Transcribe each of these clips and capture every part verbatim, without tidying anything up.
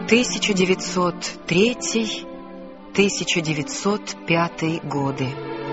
тысяча девятьсот третий — тысяча девятьсот пятый годы.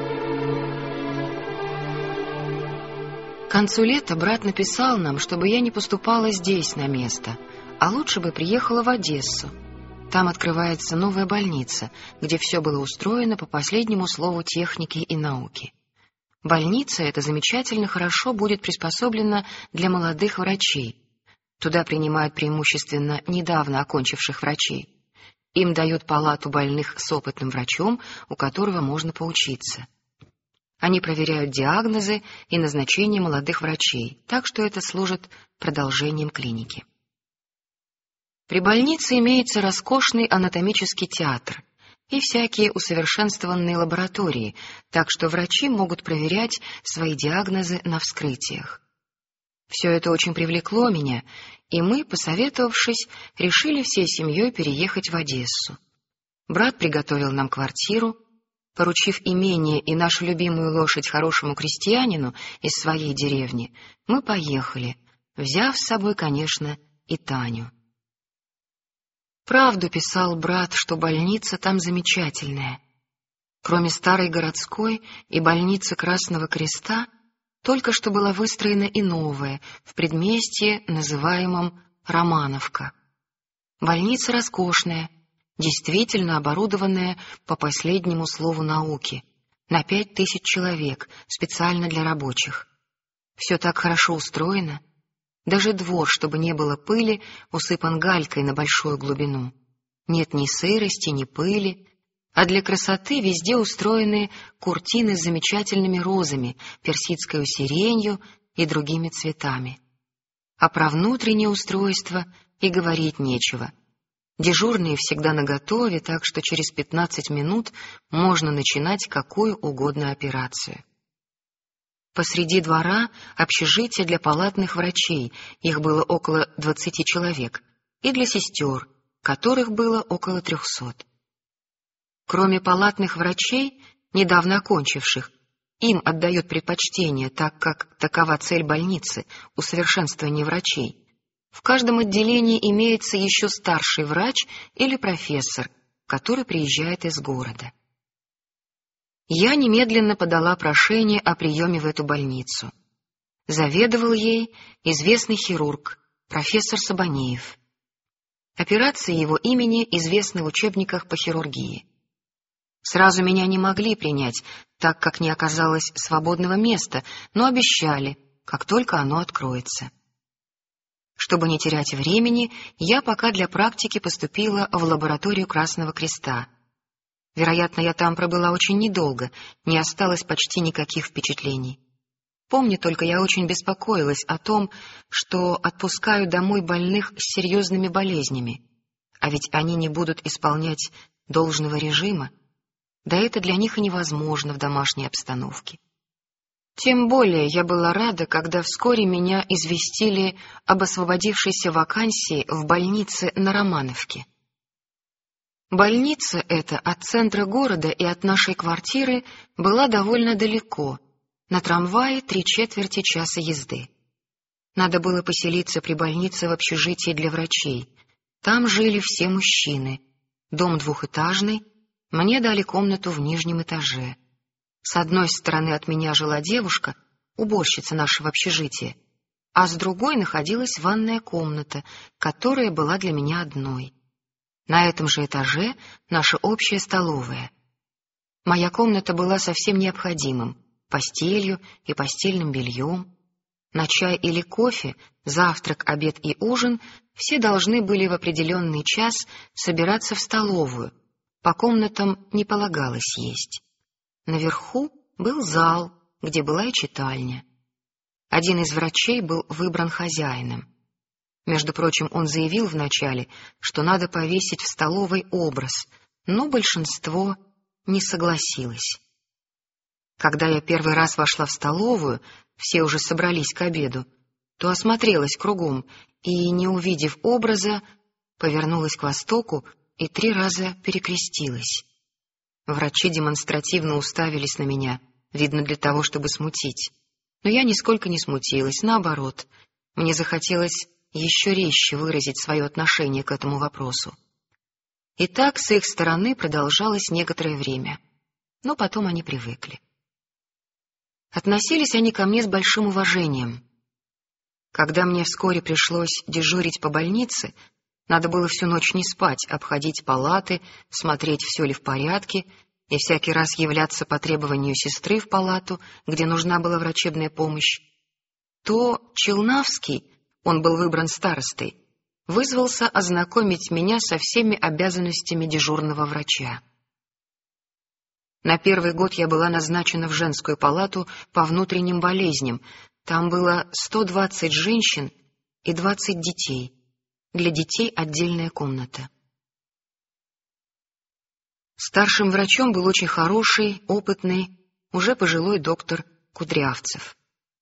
К концу лета брат написал нам, чтобы я не поступала здесь на место, а лучше бы приехала в Одессу. Там открывается новая больница, где все было устроено по последнему слову техники и науки. Больница эта замечательно хорошо будет приспособлена для молодых врачей. Туда принимают преимущественно недавно окончивших врачей. Им дают палату больных с опытным врачом, у которого можно поучиться. Они проверяют диагнозы и назначения молодых врачей, так что это служит продолжением клиники. При больнице имеется роскошный анатомический театр и всякие усовершенствованные лаборатории, так что врачи могут проверять свои диагнозы на вскрытиях. Все это очень привлекло меня, и мы, посоветовавшись, решили всей семьей переехать в Одессу. Брат приготовил нам квартиру. Поручив имение и нашу любимую лошадь хорошему крестьянину из своей деревни, мы поехали, взяв с собой, конечно, и Таню. Правду писал брат, что больница там замечательная. Кроме старой городской и больницы Красного Креста, только что была выстроена и новая, в предместье, называемом Романовка. Больница роскошная, действительно оборудованная по последнему слову науки, на пять тысяч человек, специально для рабочих. Все так хорошо устроено. Даже двор, чтобы не было пыли, усыпан галькой на большую глубину. Нет ни сырости, ни пыли, а для красоты везде устроены куртины с замечательными розами, персидской сиренью и другими цветами. А про внутреннее устройство и говорить нечего. Дежурные всегда наготове, так что через пятнадцать минут можно начинать какую угодно операцию. Посреди двора общежитие для палатных врачей, их было около двадцати человек, и для сестер, которых было около трехсот. Кроме палатных врачей, недавно окончивших, им отдают предпочтение, так как такова цель больницы — усовершенствование врачей. В каждом отделении имеется еще старший врач или профессор, который приезжает из города. Я немедленно подала прошение о приеме в эту больницу. Заведовал ей известный хирург, профессор Сабанеев. Операции его имени известны в учебниках по хирургии. Сразу меня не могли принять, так как не оказалось свободного места, но обещали, как только оно откроется. Чтобы не терять времени, я пока для практики поступила в лабораторию Красного Креста. Вероятно, я там пробыла очень недолго, не осталось почти никаких впечатлений. Помню только, я очень беспокоилась о том, что отпускаю домой больных с серьезными болезнями, а ведь они не будут исполнять должного режима, да это для них и невозможно в домашней обстановке. Тем более я была рада, когда вскоре меня известили об освободившейся вакансии в больнице на Романовке. Больница эта от центра города и от нашей квартиры была довольно далеко, на трамвае три четверти часа езды. Надо было поселиться при больнице в общежитии для врачей. Там жили все мужчины. Дом двухэтажный, мне дали комнату в нижнем этаже. С одной стороны от меня жила девушка, уборщица нашего общежития, а с другой находилась ванная комната, которая была для меня одной. На этом же этаже наша общая столовая. Моя комната была совсем необходимым — постелью и постельным бельем. На чай или кофе, завтрак, обед и ужин все должны были в определенный час собираться в столовую. По комнатам не полагалось есть. Наверху был зал, где была и читальня. Один из врачей был выбран хозяином. Между прочим, он заявил вначале, что надо повесить в столовой образ, но большинство не согласилось. Когда я первый раз вошла в столовую, все уже собрались к обеду, то осмотрелась кругом и, не увидев образа, повернулась к востоку и три раза перекрестилась. Врачи демонстративно уставились на меня, видно, для того, чтобы смутить. Но я нисколько не смутилась, наоборот. Мне захотелось еще резче выразить свое отношение к этому вопросу. И так с их стороны продолжалось некоторое время, но потом они привыкли. Относились они ко мне с большим уважением. Когда мне вскоре пришлось дежурить по больнице, надо было всю ночь не спать, обходить палаты, смотреть, все ли в порядке, и всякий раз являться по требованию сестры в палату, где нужна была врачебная помощь, то Челнавский, он был выбран старостой, вызвался ознакомить меня со всеми обязанностями дежурного врача. На первый год я была назначена в женскую палату по внутренним болезням. Там было сто двадцать женщин и двадцать детей. Для детей отдельная комната. Старшим врачом был очень хороший, опытный, уже пожилой доктор Кудрявцев.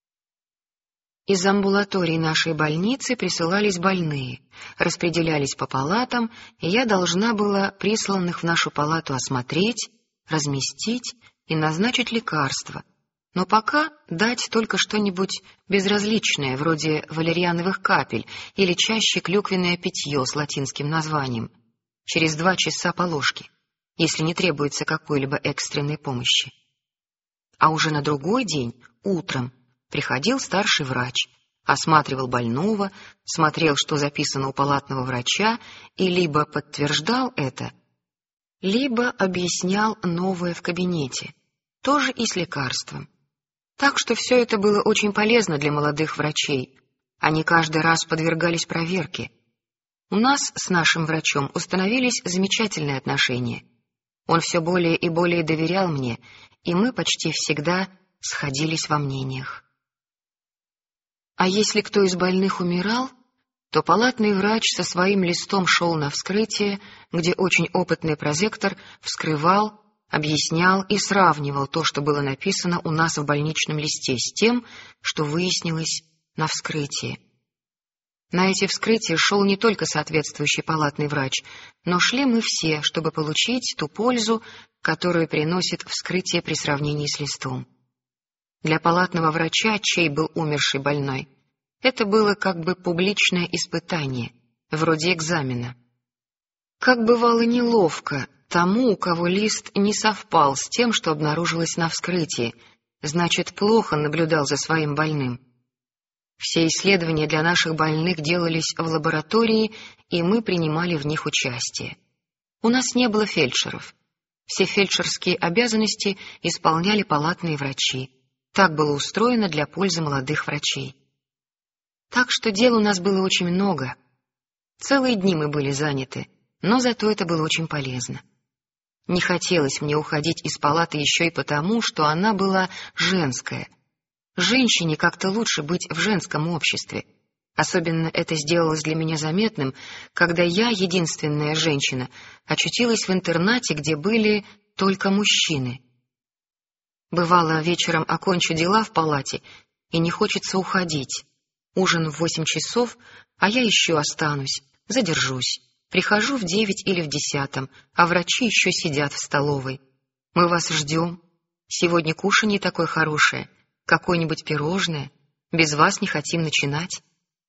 Из амбулатории нашей больницы присылались больные, распределялись по палатам, и я должна была присланных в нашу палату осмотреть, разместить и назначить лекарства, но пока дать только что-нибудь безразличное, вроде валерьяновых капель или чаще клюквенное питье с латинским названием, через два часа по ложке, если не требуется какой-либо экстренной помощи. А уже на другой день, утром, приходил старший врач, осматривал больного, смотрел, что записано у палатного врача, и либо подтверждал это, либо объяснял новое в кабинете, тоже и с лекарством. Так что все это было очень полезно для молодых врачей. Они каждый раз подвергались проверке. У нас с нашим врачом установились замечательные отношения. Он все более и более доверял мне, и мы почти всегда сходились во мнениях. А если кто из больных умирал, то палатный врач со своим листом шел на вскрытие, где очень опытный прозектор вскрывал, объяснял и сравнивал то, что было написано у нас в больничном листе, с тем, что выяснилось на вскрытии. На эти вскрытия шел не только соответствующий палатный врач, но шли мы все, чтобы получить ту пользу, которую приносит вскрытие при сравнении с листом. Для палатного врача, чей был умерший больной, это было как бы публичное испытание, вроде экзамена. Как бывало неловко тому, у кого лист не совпал с тем, что обнаружилось на вскрытии, значит, плохо наблюдал за своим больным. Все исследования для наших больных делались в лаборатории, и мы принимали в них участие. У нас не было фельдшеров. Все фельдшерские обязанности исполняли палатные врачи. Так было устроено для пользы молодых врачей. Так что дел у нас было очень много. Целые дни мы были заняты, но зато это было очень полезно. Не хотелось мне уходить из палаты еще и потому, что она была женская. Женщине как-то лучше быть в женском обществе. Особенно это сделалось для меня заметным, когда я, единственная женщина, очутилась в интернате, где были только мужчины. Бывало, вечером окончу дела в палате, и не хочется уходить. Ужин в восемь часов, а я еще останусь, задержусь. Прихожу в девять или в десятом, а врачи еще сидят в столовой. Мы вас ждем. Сегодня кушанье такое хорошее, какое-нибудь пирожное. Без вас не хотим начинать.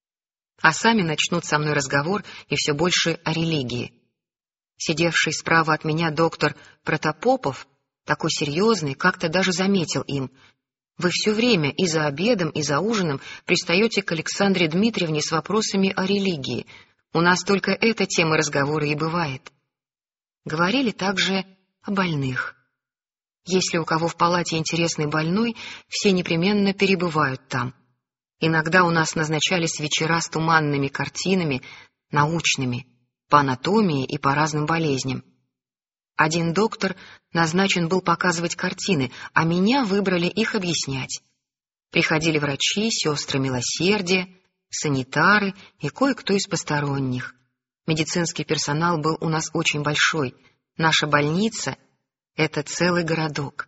А сами начнут со мной разговор и все больше о религии. Сидевший справа от меня доктор Протопопов, такой серьезный, как-то даже заметил им: «Вы все время и за обедом, и за ужином пристаете к Александре Дмитриевне с вопросами о религии. У нас только эта тема разговора и бывает». Говорили также о больных. Если у кого в палате интересный больной, все непременно перебывают там. Иногда у нас назначались вечера с туманными картинами, научными, по анатомии и по разным болезням. Один доктор назначен был показывать картины, а меня выбрали их объяснять. Приходили врачи, сестры милосердия, санитары и кое-кто из посторонних. Медицинский персонал был у нас очень большой. Наша больница — это целый городок.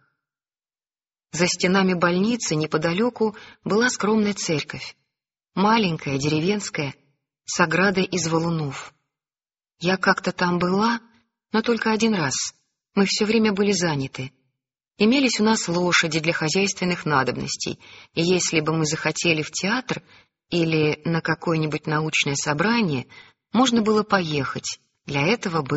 За стенами больницы неподалеку была скромная церковь, маленькая, деревенская, с оградой из валунов. Я как-то там была, но только один раз. Мы все время были заняты. Имелись у нас лошади для хозяйственных надобностей, и если бы мы захотели в театр или на какое-нибудь научное собрание, можно было поехать. Для этого был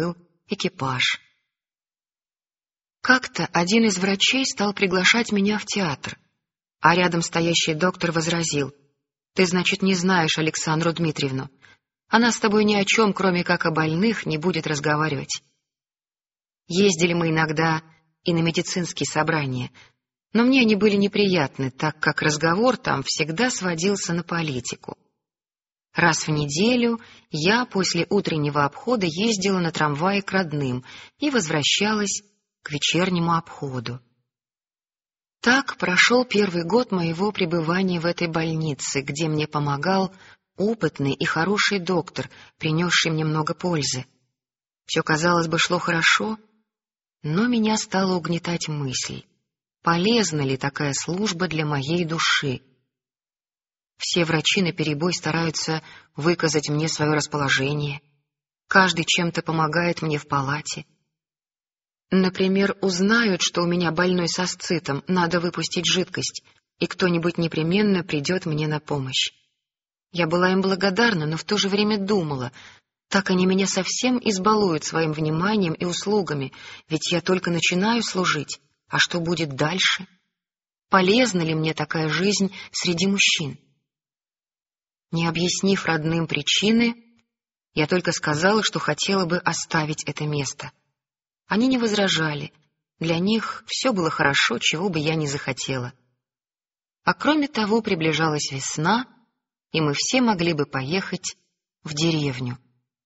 экипаж. Как-то один из врачей стал приглашать меня в театр, а рядом стоящий доктор возразил: «Ты, значит, не знаешь Александру Дмитриевну. Она с тобой ни о чем, кроме как о больных, не будет разговаривать». Ездили мы иногда и на медицинские собрания, но мне они были неприятны, так как разговор там всегда сводился на политику. Раз в неделю я после утреннего обхода ездила на трамвае к родным и возвращалась к вечернему обходу. Так прошел первый год моего пребывания в этой больнице, где мне помогал опытный и хороший доктор, принесший мне много пользы. Все, казалось бы, шло хорошо, но меня стала угнетать мысль: полезна ли такая служба для моей души? Все врачи наперебой стараются выказать мне свое расположение, каждый чем-то помогает мне в палате. Например, узнают, что у меня больной с асцитом, надо выпустить жидкость, и кто-нибудь непременно придет мне на помощь. Я была им благодарна, но в то же время думала: так они меня совсем избалуют своим вниманием и услугами, ведь я только начинаю служить, а что будет дальше? Полезна ли мне такая жизнь среди мужчин? Не объяснив родным причины, я только сказала, что хотела бы оставить это место. Они не возражали, для них все было хорошо, чего бы я ни захотела. А кроме того, приближалась весна, и мы все могли бы поехать в деревню.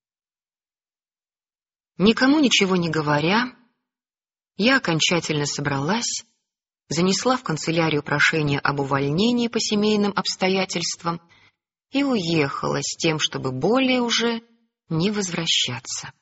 Никому ничего не говоря, я окончательно собралась, занесла в канцелярию прошение об увольнении по семейным обстоятельствам и уехала с тем, чтобы более уже не возвращаться.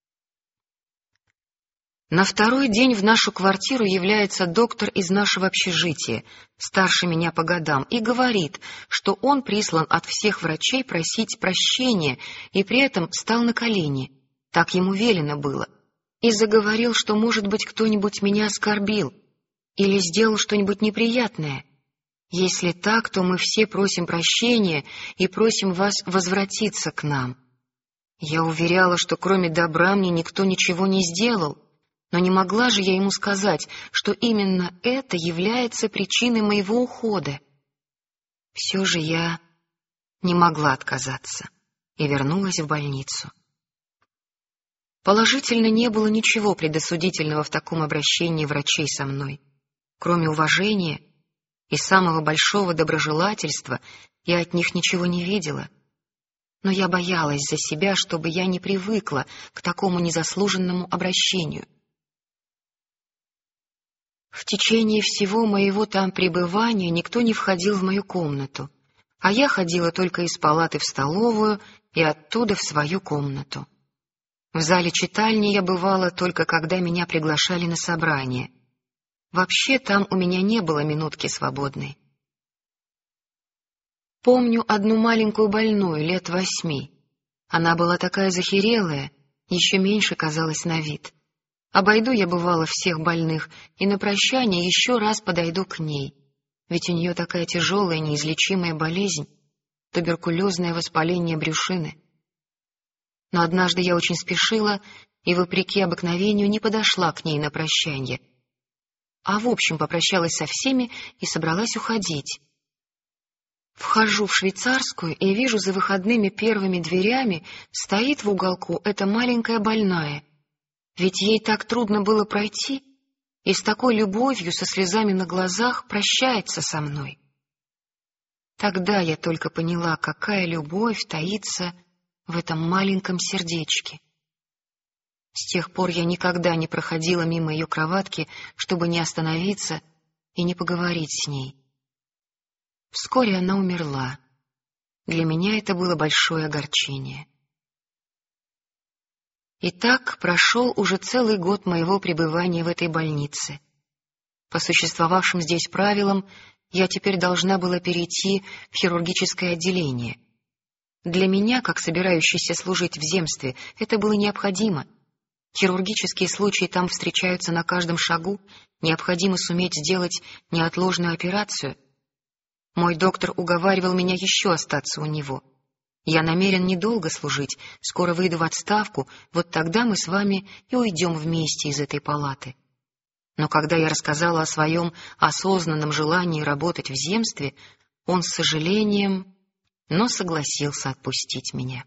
На второй день в нашу квартиру является доктор из нашего общежития, старше меня по годам, и говорит, что он прислан от всех врачей просить прощения и при этом встал на колени, так ему велено было, и заговорил, что, может быть, кто-нибудь меня оскорбил или сделал что-нибудь неприятное. Если так, то мы все просим прощения и просим вас возвратиться к нам. Я уверяла, что кроме добра мне никто ничего не сделал, но не могла же я ему сказать, что именно это является причиной моего ухода. Все же я не могла отказаться и вернулась в больницу. Положительно, не было ничего предосудительного в таком обращении врачей со мной. Кроме уважения и самого большого доброжелательства, я от них ничего не видела. Но я боялась за себя, чтобы я не привыкла к такому незаслуженному обращению. В течение всего моего там пребывания никто не входил в мою комнату, а я ходила только из палаты в столовую и оттуда в свою комнату. В зале читальни я бывала только когда меня приглашали на собрание. Вообще там у меня не было минутки свободной. Помню одну маленькую больную лет восьми. Она была такая захирелая, еще меньше казалась на вид. Обойду я, бывало, всех больных, и на прощание еще раз подойду к ней, ведь у нее такая тяжелая неизлечимая болезнь, туберкулезное воспаление брюшины. Но однажды я очень спешила и, вопреки обыкновению, не подошла к ней на прощанье, а в общем попрощалась со всеми и собралась уходить. Вхожу в швейцарскую и вижу, за выходными первыми дверями стоит в уголку эта маленькая больная, ведь ей так трудно было пройти, и с такой любовью, со слезами на глазах, прощается со мной. Тогда я только поняла, какая любовь таится в этом маленьком сердечке. С тех пор я никогда не проходила мимо ее кроватки, чтобы не остановиться и не поговорить с ней. Вскоре она умерла. Для меня это было большое огорчение. И так прошел уже целый год моего пребывания в этой больнице. По существовавшим здесь правилам я теперь должна была перейти в хирургическое отделение. Для меня, как собирающейся служить в земстве, это было необходимо. Хирургические случаи там встречаются на каждом шагу, необходимо суметь сделать неотложную операцию. Мой доктор уговаривал меня еще остаться у него. Я намерен недолго служить, скоро выйду в отставку, вот тогда мы с вами и уйдем вместе из этой палаты. Но когда я рассказала о своем осознанном желании работать в земстве, он с сожалением, но согласился отпустить меня.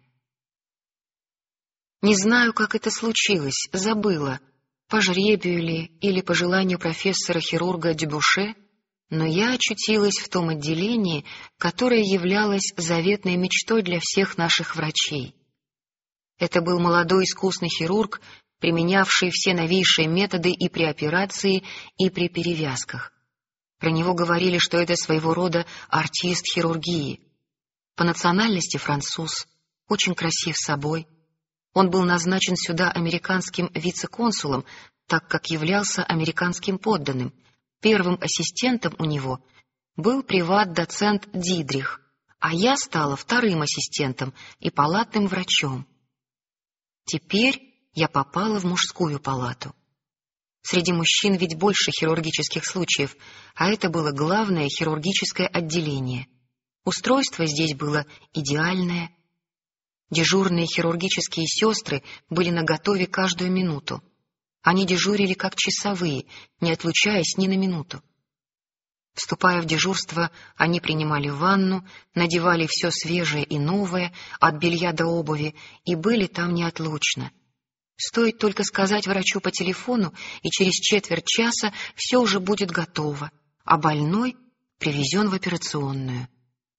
Не знаю, как это случилось, забыла, по жребию ли или по желанию профессора-хирурга Дюбуше, но я очутилась в том отделении, которое являлось заветной мечтой для всех наших врачей. Это был молодой искусный хирург, применявший все новейшие методы и при операции, и при перевязках. Про него говорили, что это своего рода артист хирургии. По национальности француз, очень красив собой. Он был назначен сюда американским вице-консулом, так как являлся американским подданным. Первым ассистентом у него был приват-доцент Дидрих, а я стала вторым ассистентом и палатным врачом. Теперь я попала в мужскую палату. Среди мужчин ведь больше хирургических случаев, а это было главное хирургическое отделение. Устройство здесь было идеальное. Дежурные хирургические сестры были наготове каждую минуту. Они дежурили как часовые, не отлучаясь ни на минуту. Вступая в дежурство, они принимали ванну, надевали все свежее и новое, от белья до обуви, и были там неотлучно. Стоит только сказать врачу по телефону, и через четверть часа все уже будет готово, а больной привезен в операционную.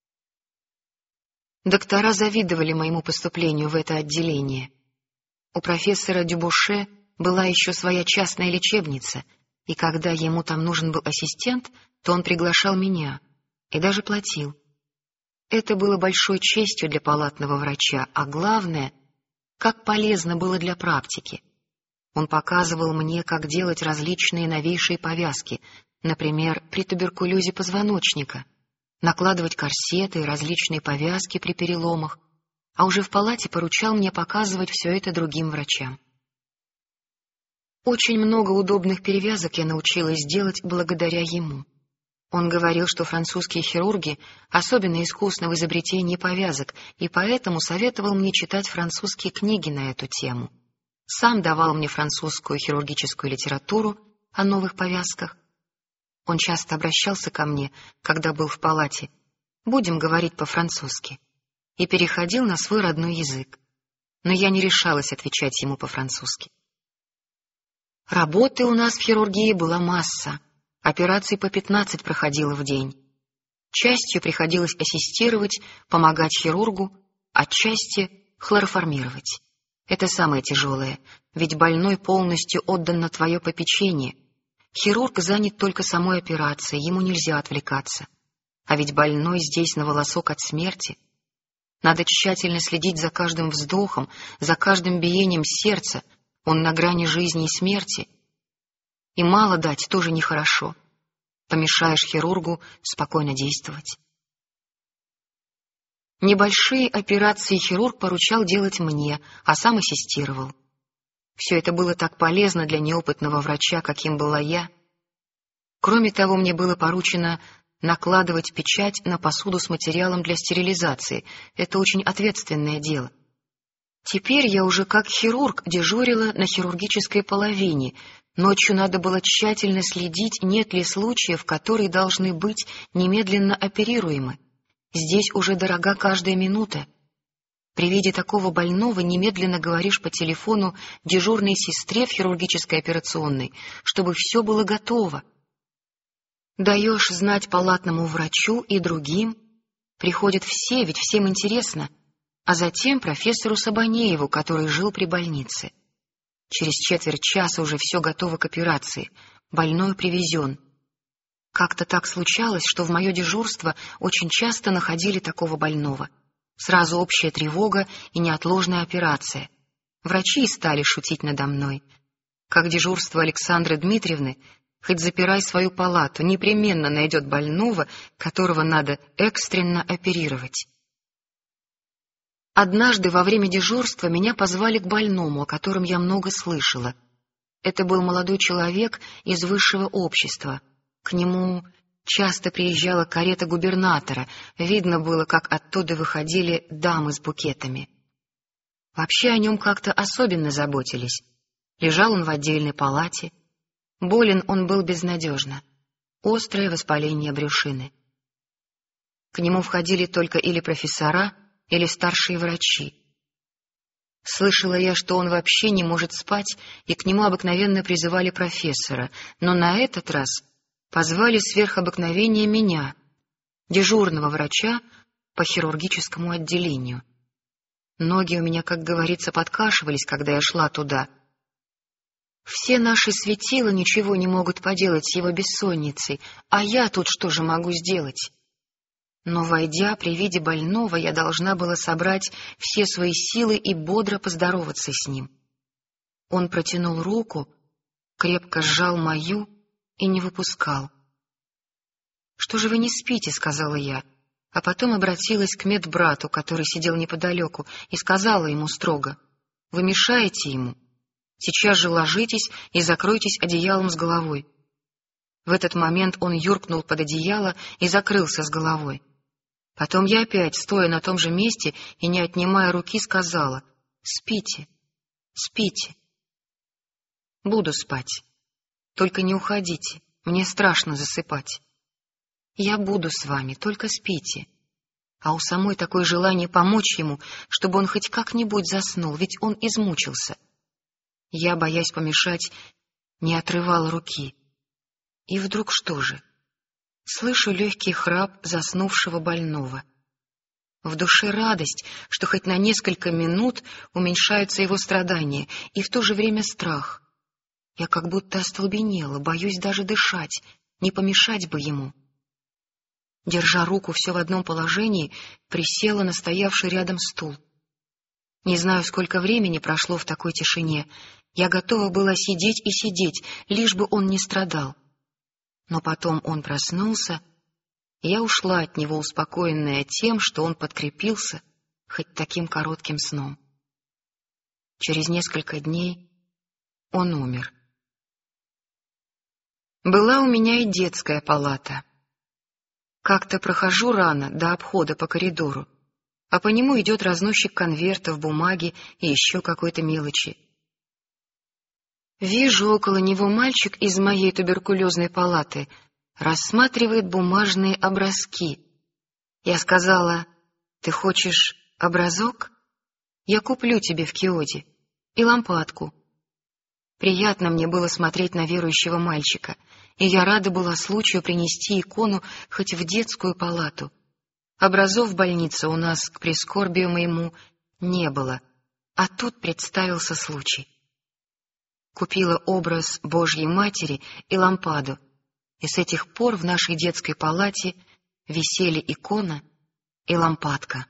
Доктора завидовали моему поступлению в это отделение. У профессора Дюбуше была еще своя частная лечебница, и когда ему там нужен был ассистент, то он приглашал меня и даже платил. Это было большой честью для палатного врача, а главное, как полезно было для практики. Он показывал мне, как делать различные новейшие повязки, например, при туберкулезе позвоночника, накладывать корсеты и различные повязки при переломах, а уже в палате поручал мне показывать все это другим врачам. Очень много удобных перевязок я научилась делать благодаря ему. Он говорил, что французские хирурги особенно искусны в изобретении повязок, и поэтому советовал мне читать французские книги на эту тему. Сам давал мне французскую хирургическую литературу о новых повязках. Он часто обращался ко мне, когда был в палате, будем говорить по-французски, и переходил на свой родной язык. Но я не решалась отвечать ему по-французски. Работы у нас в хирургии была масса. Операций по пятнадцать проходило в день. Частью приходилось ассистировать, помогать хирургу, а части хлороформировать. Это самое тяжелое, ведь больной полностью отдан на твое попечение. Хирург занят только самой операцией, ему нельзя отвлекаться. А ведь больной здесь на волосок от смерти. Надо тщательно следить за каждым вздохом, за каждым биением сердца, он на грани жизни и смерти. И мало дать тоже нехорошо. Помешаешь хирургу спокойно действовать. Небольшие операции хирург поручал делать мне, а сам ассистировал. Все это было так полезно для неопытного врача, каким была я. Кроме того, мне было поручено накладывать печать на посуду с материалом для стерилизации. Это очень ответственное дело. Теперь я уже как хирург дежурила на хирургической половине. Ночью надо было тщательно следить, нет ли случаев, которые должны быть немедленно оперируемы. Здесь уже дорога каждая минута. При виде такого больного немедленно говоришь по телефону дежурной сестре в хирургической операционной, чтобы все было готово. Даешь знать палатному врачу и другим. Приходят все, ведь всем интересно. А затем профессору Сабанееву, который жил при больнице. Через четверть часа уже все готово к операции. Больной привезен. Как-то так случалось, что в мое дежурство очень часто находили такого больного. Сразу общая тревога и неотложная операция. Врачи и стали шутить надо мной. Как дежурство Александры Дмитриевны, хоть запирай свою палату, непременно найдет больного, которого надо экстренно оперировать. Однажды во время дежурства меня позвали к больному, о котором я много слышала. Это был молодой человек из высшего общества. К нему Часто приезжала карета губернатора, видно было, как оттуда выходили дамы с букетами. Вообще о нем как-то особенно заботились. Лежал он в отдельной палате. Болен он был безнадежно. Острое воспаление брюшины. К нему входили только или профессора, или старшие врачи. Слышала я, что он вообще не может спать, и к нему обыкновенно призывали профессора, но на этот раз позвали сверх обыкновения меня, дежурного врача по хирургическому отделению. Ноги у меня, как говорится, подкашивались, когда я шла туда. Все наши светила ничего не могут поделать с его бессонницей, а я тут что же могу сделать? Но, войдя при виде больного, я должна была собрать все свои силы и бодро поздороваться с ним. Он протянул руку, крепко сжал мою и не выпускал. — Что же вы не спите? — сказала я, а потом обратилась к медбрату, который сидел неподалеку, и сказала ему строго: — Вы мешаете ему. Сейчас же ложитесь и закройтесь одеялом с головой. В этот момент он юркнул под одеяло и закрылся с головой. Потом я опять, стоя на том же месте и не отнимая руки, сказала: «Спите, спите». «Буду спать. Только не уходите, мне страшно засыпать». «Я буду с вами, только спите». А у самой такое желание помочь ему, чтобы он хоть как-нибудь заснул, ведь он измучился. Я, боясь помешать, не отрывала руки. И вдруг что же? Слышу легкий храп заснувшего больного. В душе радость, что хоть на несколько минут уменьшаются его страдания, и в то же время страх. Я как будто остолбенела, боюсь даже дышать, не помешать бы ему. Держа руку все в одном положении, присела на стоявший рядом стул. Не знаю, сколько времени прошло в такой тишине. Я готова была сидеть и сидеть, лишь бы он не страдал. Но потом он проснулся, и я ушла от него, успокоенная тем, что он подкрепился хоть таким коротким сном. Через несколько дней он умер. Была у меня и детская палата. Как-то прохожу рано до обхода по коридору, а по нему идет разносчик конвертов, бумаги и еще какой-то мелочи. Вижу около него мальчик из моей туберкулезной палаты, рассматривает бумажные образки. Я сказала: «Ты хочешь образок? Я куплю тебе в киоде и лампадку». Приятно мне было смотреть на верующего мальчика, и я рада была случаю принести икону хоть в детскую палату. Образов в больнице у нас, к прискорбию моему, не было, а тут представился случай. Купила образ Божьей Матери и лампаду, и с этих пор в нашей детской палате висели икона и лампадка.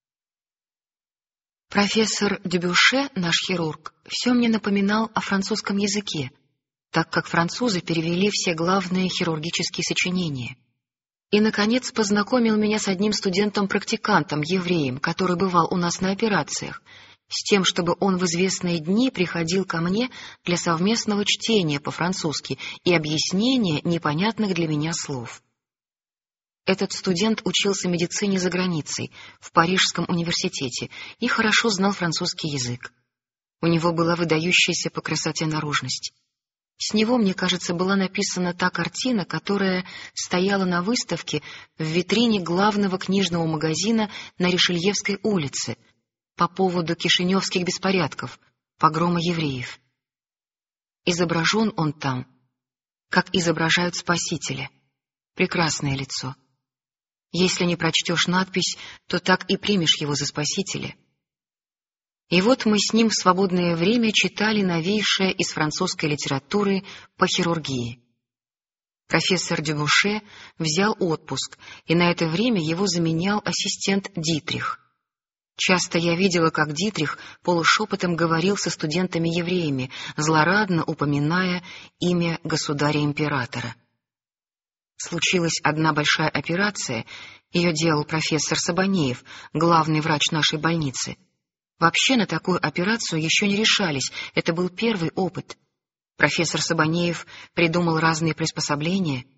Профессор Дюбюше, наш хирург, все мне напоминал о французском языке, так как французы перевели все главные хирургические сочинения. И, наконец, познакомил меня с одним студентом-практикантом, евреем, который бывал у нас на операциях, с тем, чтобы он в известные дни приходил ко мне для совместного чтения по-французски и объяснения непонятных для меня слов. Этот студент учился медицине за границей, в Парижском университете, и хорошо знал французский язык. У него была выдающаяся по красоте наружность. С него, мне кажется, была написана та картина, которая стояла на выставке в витрине главного книжного магазина на Ришельевской улице по поводу кишиневских беспорядков, погрома евреев. Изображен он там, как изображают Спасителя. Прекрасное лицо. Если не прочтешь надпись, то так и примешь его за Спасителя. И вот мы с ним в свободное время читали новейшее из французской литературы по хирургии. Профессор Дюбюше взял отпуск, и на это время его заменял ассистент Дитрих. Часто я видела, как Дитрих полушепотом говорил со студентами-евреями, злорадно упоминая имя государя-императора. Случилась одна большая операция, ее делал профессор Сабанеев, главный врач нашей больницы. Вообще на такую операцию еще не решались, это был первый опыт. Профессор Сабанеев придумал разные приспособления.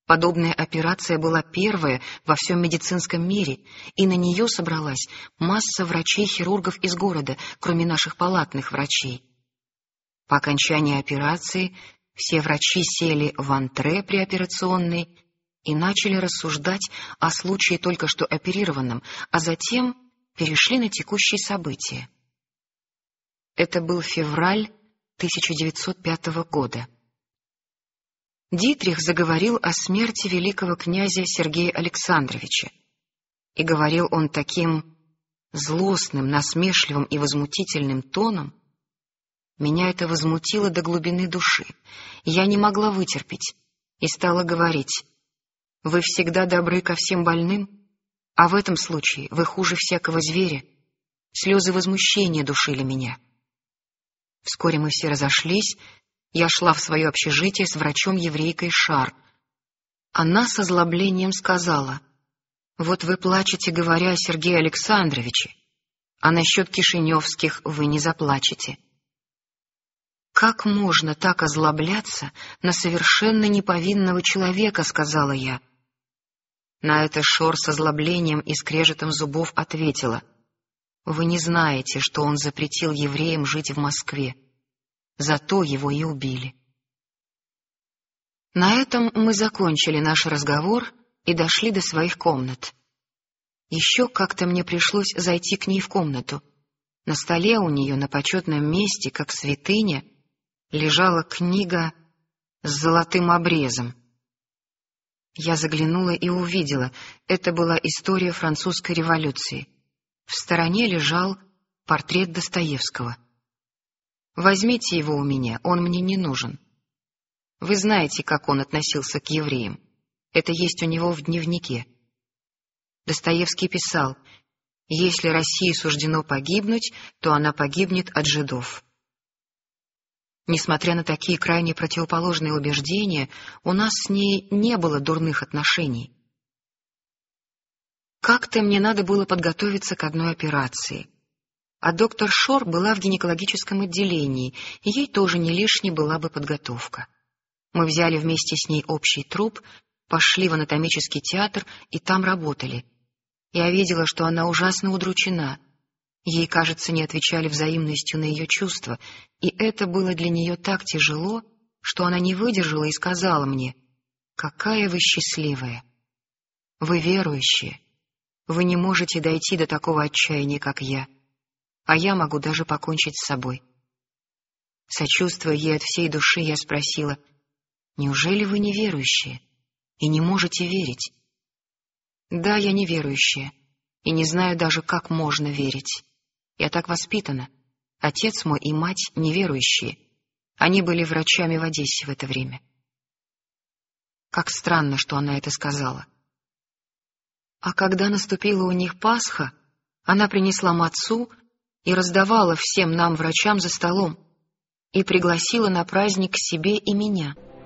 Подобная операция была первая во всем медицинском мире, и на нее собралась масса врачей-хирургов из города, кроме наших палатных врачей. По окончании операции все врачи сели в антре при операционной и начали рассуждать о случае только что оперированном, а затем перешли на текущие события. Это был февраль тысяча девятьсот пятого года. Дитрих заговорил о смерти великого князя Сергея Александровича. И говорил он таким злостным, насмешливым и возмутительным тоном. Меня это возмутило до глубины души. Я не могла вытерпеть и стала говорить: «Вы всегда добры ко всем больным, а в этом случае вы хуже всякого зверя». Слезы возмущения душили меня. Вскоре мы все разошлись. Я шла в свое общежитие с врачом-еврейкой Шар. Она с озлоблением сказала: «Вот вы плачете, говоря о Сергее Александровиче, а насчет Кишиневских вы не заплачете». «Как можно так озлобляться на совершенно неповинного человека?» — сказала я. На это Шор с озлоблением и скрежетом зубов ответила: «Вы не знаете, что он запретил евреям жить в Москве. Зато его и убили». На этом мы закончили наш разговор и дошли до своих комнат. Еще как-то мне пришлось зайти к ней в комнату. На столе у нее на почетном месте, как святыня, лежала книга с золотым обрезом. Я заглянула и увидела, это была история французской революции. В стороне лежал портрет Достоевского. «Возьмите его у меня, он мне не нужен. Вы знаете, как он относился к евреям. Это есть у него в дневнике». Достоевский писал: «Если России суждено погибнуть, то она погибнет от жидов». Несмотря на такие крайне противоположные убеждения, у нас с ней не было дурных отношений. Как-то мне надо было подготовиться к одной операции. А доктор Шор была в гинекологическом отделении, и ей тоже не лишней была бы подготовка. Мы взяли вместе с ней общий труп, пошли в анатомический театр и там работали. Я видела, что она ужасно удручена. Ей, кажется, не отвечали взаимностью на ее чувства, и это было для нее так тяжело, что она не выдержала и сказала мне: «Какая вы счастливая! Вы верующие, вы не можете дойти до такого отчаяния, как я, а я могу даже покончить с собой». Сочувствуя ей от всей души, я спросила: «Неужели вы не верующие и не можете верить?» «Да, я не верующая, и не знаю даже, как можно верить. Я так воспитана. Отец мой и мать неверующие. Они были врачами в Одессе в это время». Как странно, что она это сказала. А когда наступила у них Пасха, она принесла мацу и раздавала всем нам, врачам, за столом, и пригласила на праздник к себе и меня.